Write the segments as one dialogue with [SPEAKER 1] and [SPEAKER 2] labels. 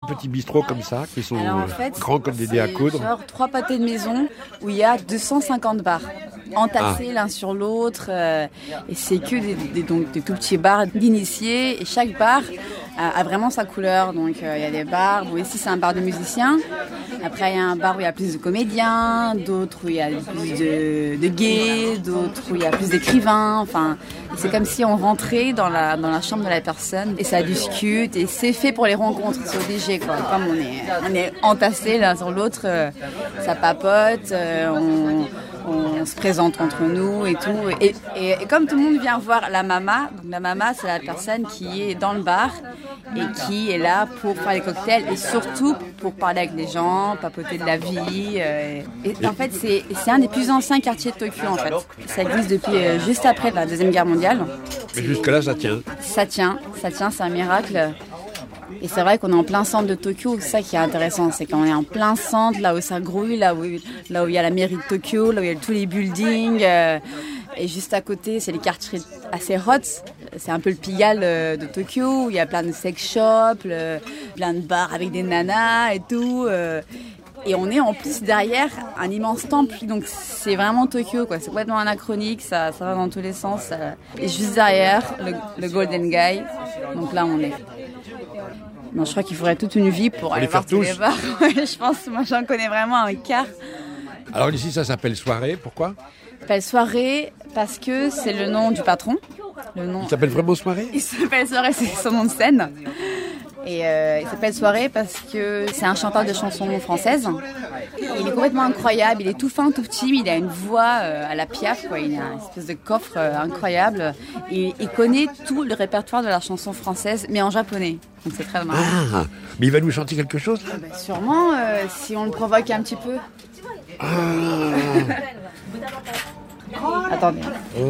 [SPEAKER 1] petits bistrots comme ça, qui sont
[SPEAKER 2] Alors, en fait,
[SPEAKER 1] grands comme des dés à coudre.
[SPEAKER 2] Genre 3 pâtés de maison où il y a 250 bars entassés l'un sur l'autre. Et c'est que donc, des tout petits bars d'initiés. Et chaque bar a vraiment sa couleur. Donc il y a des bars. Bon, ici, c'est un bar de musiciens. Après, il y a un bar où il y a plus de comédiens, d'autres où il y a plus de gays, d'autres où il y a plus d'écrivains. Enfin, c'est comme si on rentrait dans la chambre de la personne et ça discute. Et c'est fait pour les rencontres, c'est obligé, quoi. Comme on est entassés l'un sur l'autre, ça papote, on se présente entre nous et tout. Et comme tout le monde vient voir la mama, donc la mama, c'est la personne qui est dans le bar et qui est là pour faire les cocktails et surtout pour parler avec les gens, papoter de la vie. Et en fait, c'est un des plus anciens quartiers de Tokyo, en fait. Ça existe depuis juste après la Deuxième Guerre mondiale.
[SPEAKER 1] Mais jusque-là, ça tient.
[SPEAKER 2] Ça tient, c'est un miracle. Et c'est vrai qu'on est en plein centre de Tokyo, c'est ça qui est intéressant, c'est qu'on est en plein centre, là où ça grouille, là où il y a la mairie de Tokyo, là où il y a tous les buildings, et juste à côté, c'est les quartiers assez hot, c'est un peu le Pigalle de Tokyo, où il y a plein de sex shops, plein de bars avec des nanas et tout, et on est en plus derrière un immense temple, donc c'est vraiment Tokyo, quoi. C'est complètement anachronique, ça va dans tous les sens, et juste derrière, le Golden Guy, donc là on est... Non, je crois qu'il faudrait toute une vie pour aller voir tous les bars. Je pense, moi j'en connais vraiment un quart.
[SPEAKER 1] Alors ici, ça s'appelle soirée, pourquoi ?
[SPEAKER 2] Ça s'appelle soirée parce que c'est le nom du patron.
[SPEAKER 1] Il s'appelle vraiment soirée ?
[SPEAKER 2] Il s'appelle soirée, c'est son nom de scène. Et il s'appelle soirée parce que c'est un chanteur de chansons françaises. Il est complètement incroyable, il est tout fin, tout petit, mais il a une voix à la Piaf, quoi. Il a une espèce de coffre incroyable. Et il connaît tout le répertoire de la chanson française, mais en japonais. Donc c'est très marrant.
[SPEAKER 1] Ah, mais il va nous chanter quelque chose là ?
[SPEAKER 2] Sûrement, si on le provoque un petit peu. Attendez.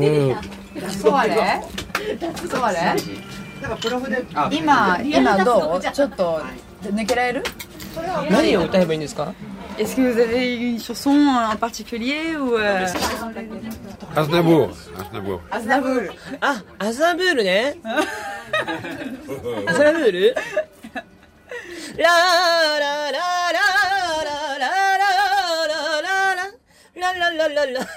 [SPEAKER 2] Est-ce que vous avez une chanson en particulier ou
[SPEAKER 1] Aznavour.
[SPEAKER 3] Ah, Aznavour, né? Aznavour. La la la la la la la la la la.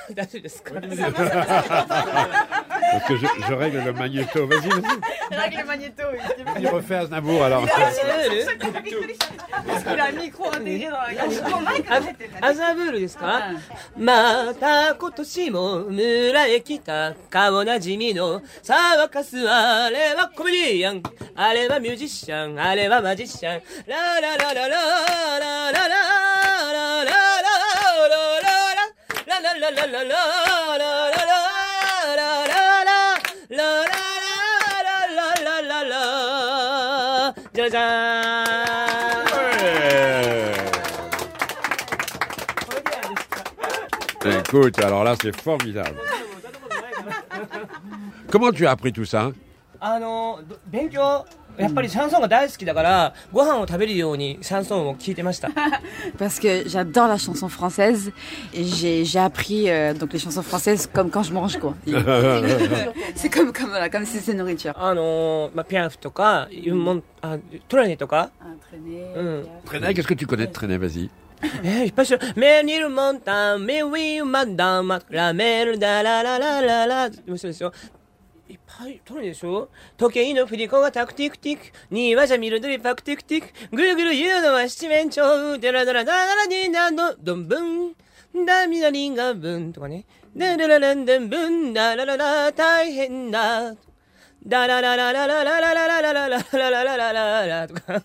[SPEAKER 1] Parce que je règle le magnéto. Vas-y.
[SPEAKER 2] Règle le magnéto.
[SPEAKER 1] Il refait Aznavour alors.
[SPEAKER 2] Est-ce qu'il a un micro intégré dans la gorge?
[SPEAKER 3] Aznavour ですか？また今年も村へ来た顔なじみの騒かすあれはコメディアンあれはミュージシャンあれはマジシャンラララララララララララララララララじゃじゃーん
[SPEAKER 1] Écoute, alors là, c'est formidable. Comment tu as appris tout ça ?
[SPEAKER 3] 勉強やっぱりシャンソンが大好きだからご飯を食べるようにシャンソンを聞いてました
[SPEAKER 2] Parce que j'adore la chanson française et j'ai appris donc les chansons françaises comme quand je mange, quoi. C'est comme si c'était nourriture.
[SPEAKER 3] ピアフとかトラネとか
[SPEAKER 1] Trenet, qu'est-ce que tu connais de Trenet ? Vas-y.
[SPEAKER 3] いっぱい知るメニルモンタンメウィンマンダマラメルダラララララ面白いですよいっぱい取るでしょ時計の振り子がタクティクティクにわじゃ見るどりパクティクティクぐるぐる言うのは七面鳥デラダラダララニーナのドンブンダミナリンガブンとかねダララランダンブンダラララ大変だダララララララララララララララララララとか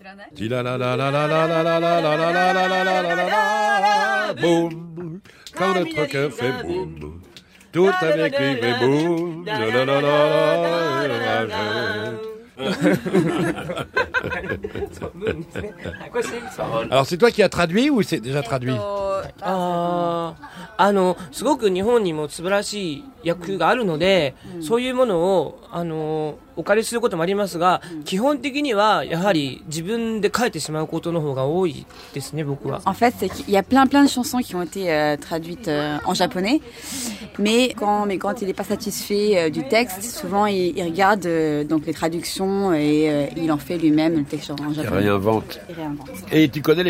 [SPEAKER 1] Boum, quand notre cœur fait boum, tout avec lui fait boum. Alors c'est toi qui as traduit ou c'est déjà traduit ?
[SPEAKER 3] すごく日本にも素晴らしい役があるので、そういうものをお借りすることもありますが、基本的にはやはり自分で書いてしまうことの方が多いですね、僕は。
[SPEAKER 2] En fait, c'est qu'il y a plein de chansons qui ont été traduites en japonais, mais quand il n'est pas satisfait du texte, souvent il regarde donc les traductions et il en fait lui-même le texte en japonais.
[SPEAKER 1] Il réinvente.
[SPEAKER 2] Il réinvente.
[SPEAKER 1] Et tu connais